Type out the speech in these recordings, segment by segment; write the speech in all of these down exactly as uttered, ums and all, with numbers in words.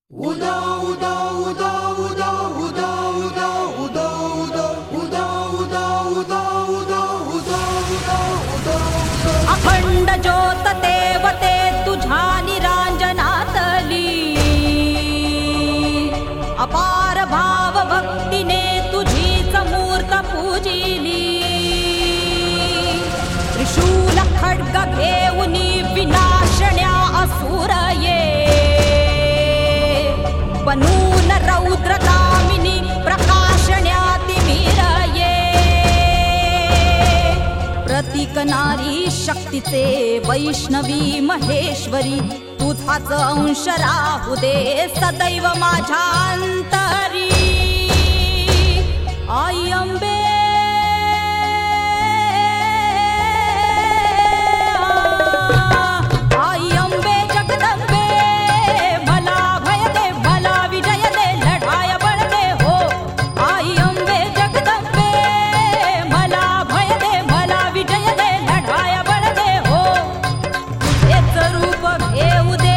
उदा उदा उदा उदा उदा उदा उदा उदा उदा उदा उदा उदा उदा अखंड ज्योत देवते तुझ्या निरांजनातली अपार भाव भक्तीने तुझीच मूर्त पूजिली त्रिशूल खड्ग घेऊनी विनाशण्या असुर ये बनून रौद्र दामिनी प्रकाशण्या तिमिर ये प्रतीक नारी शक्तीचे वैष्णवी महेश्वरी तुझाच अंश राहू दे सदैव माझ्या अंतरी आई अंबे आई अंबे जगदंबे मला भय दे मला विजय दे लढाया बळ दे हो आई अंबे जगदंबे मला भय दे मला विजय दे लढाया बळ दे हो तुझेच रूप घेऊ दे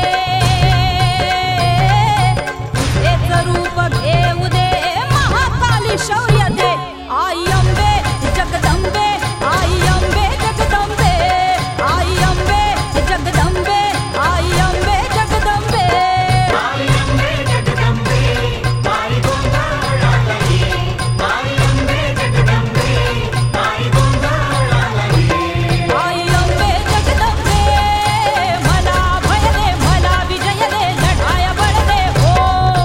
तुझेच रूप घेऊ दे महाकाली शौर्य दे आई अंबे जगदंबे आई अंबे जगदंबे आई अंबे जगदंबे आई अंबे जगदंबे आई अंबे जगदंबे आई गोंधळाली आई अंबे जगदंबे आई गोंधळाली आई अंबे जगदंबे मला भय दे मला विजय दे लढाया बळ दे हो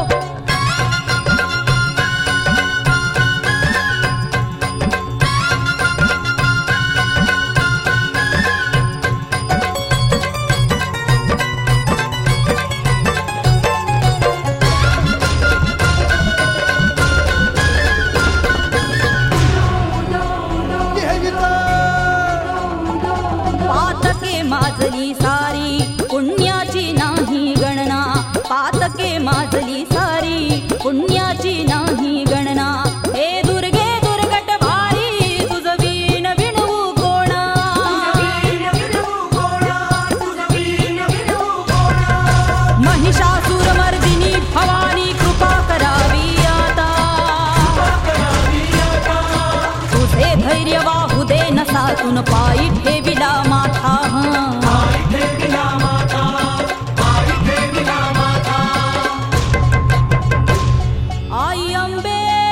पातके माजली सारी पुण्याची नाही गणना पातके माजली सारी पुण्याची नाही गणना हे दुर्गे दुर्गट भारी तुझ वीण विणवू कोणा महिषासुर मर्दिनी भवानी कृपा करावी आता तुझे धैर्य वाहू दे नसातून पायी ठेविला माथा आई अंबे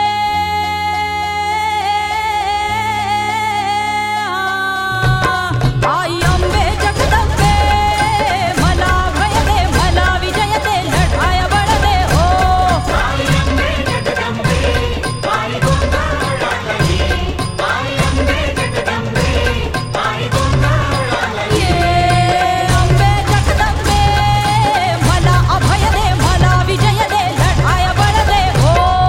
आई अंबे जगदंबे मला भय दे मला विजय दे लढाया बळ दे हो आई अंबे जगदंबे आई गोंधळाली आई अंबे जगदंबे आई गोंधळाली ये अंबे जगदंबे मला अभय दे मला विजय दे लढाया बळ दे हो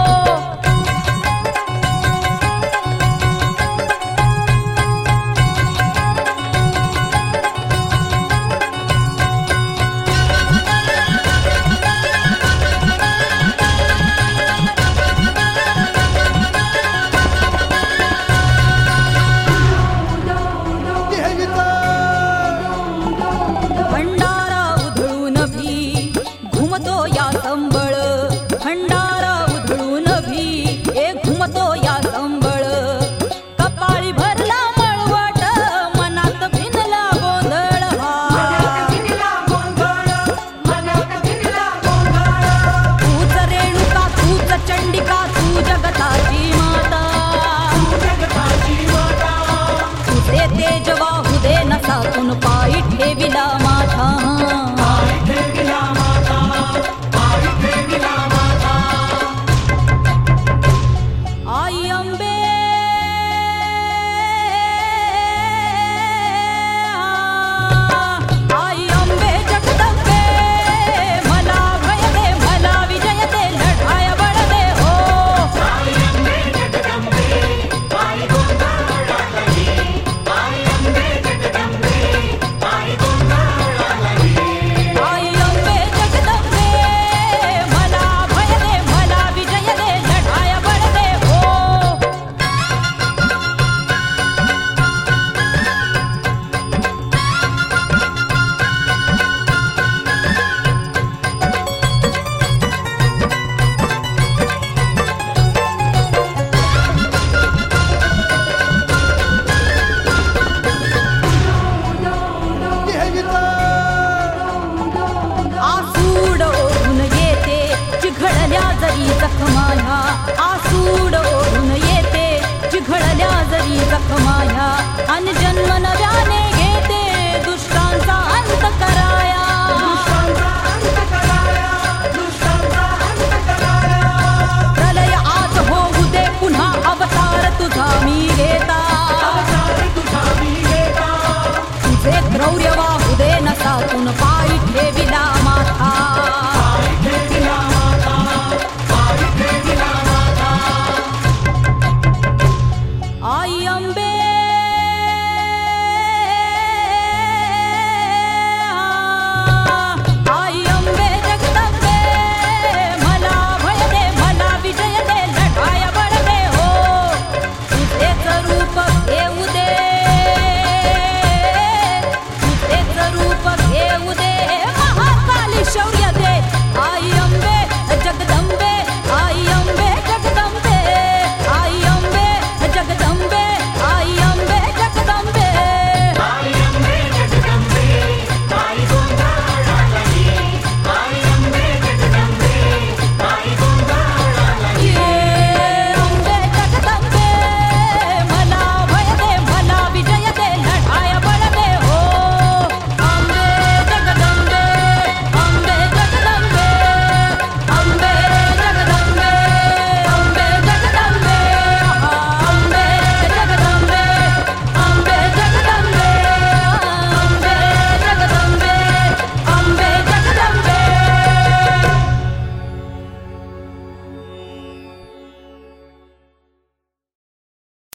भंडारा उधळून भी घुमतो या संबळ भंडारा उधळून भी ए घुमतो या संबळ कपाळी भरला मळवट मनात भिनला गोंधळ हा तूच रेणुका तूच चंडिका तू जगताची माता तुझे तेज वाहू दे नसातून पायी ठेविला माझा आई ठेविला माता आई माया अन